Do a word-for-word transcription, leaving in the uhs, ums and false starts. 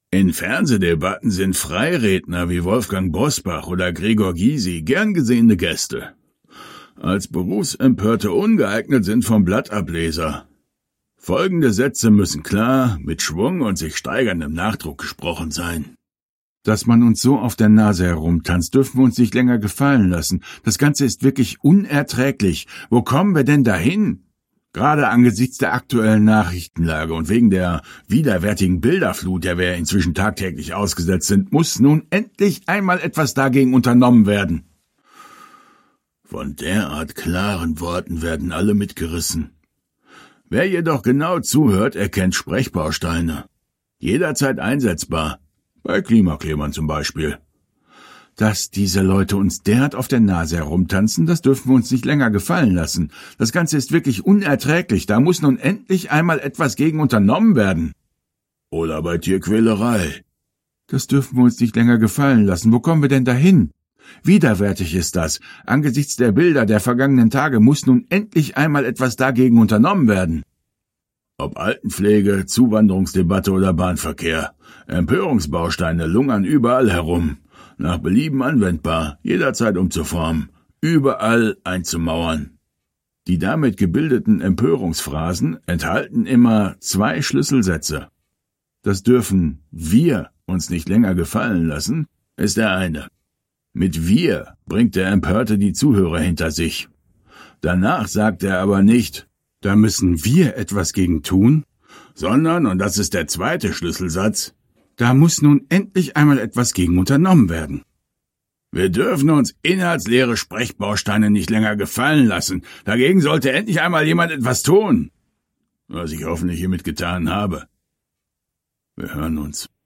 In Fernsehdebatten sind Freiredner wie Wolfgang Bosbach oder Gregor Gysi gern gesehene Gäste. Als Berufsempörte ungeeignet sind vom Blattableser. Folgende Sätze müssen klar, mit Schwung und sich steigerndem Nachdruck gesprochen sein. Dass man uns so auf der Nase herumtanzt, dürfen wir uns nicht länger gefallen lassen. Das Ganze ist wirklich unerträglich. Wo kommen wir denn dahin? Gerade angesichts der aktuellen Nachrichtenlage und wegen der widerwärtigen Bilderflut, der wir inzwischen tagtäglich ausgesetzt sind, muss nun endlich einmal etwas dagegen unternommen werden. Von derart klaren Worten werden alle mitgerissen. Wer jedoch genau zuhört, erkennt Sprechbausteine. Jederzeit einsetzbar. Bei Klimaklebern zum Beispiel. Dass diese Leute uns derart auf der Nase herumtanzen, das dürfen wir uns nicht länger gefallen lassen. Das Ganze ist wirklich unerträglich. Da muss nun endlich einmal etwas gegen unternommen werden. Oder bei Tierquälerei. Das dürfen wir uns nicht länger gefallen lassen. Wo kommen wir denn dahin? Widerwärtig ist das. Angesichts der Bilder der vergangenen Tage muss nun endlich einmal etwas dagegen unternommen werden. Ob Altenpflege, Zuwanderungsdebatte oder Bahnverkehr. Empörungsbausteine lungern überall herum. Nach Belieben anwendbar, jederzeit umzuformen, überall einzumauern. Die damit gebildeten Empörungsphrasen enthalten immer zwei Schlüsselsätze. Das dürfen wir uns nicht länger gefallen lassen, ist der eine. Mit wir bringt der Empörte die Zuhörer hinter sich. Danach sagt er aber nicht, da müssen wir etwas gegen tun, sondern, und das ist der zweite Schlüsselsatz, da muss nun endlich einmal etwas gegen unternommen werden. Wir dürfen uns inhaltsleere Sprechbausteine nicht länger gefallen lassen. Dagegen sollte endlich einmal jemand etwas tun. Was ich hoffentlich hiermit getan habe. Wir hören uns.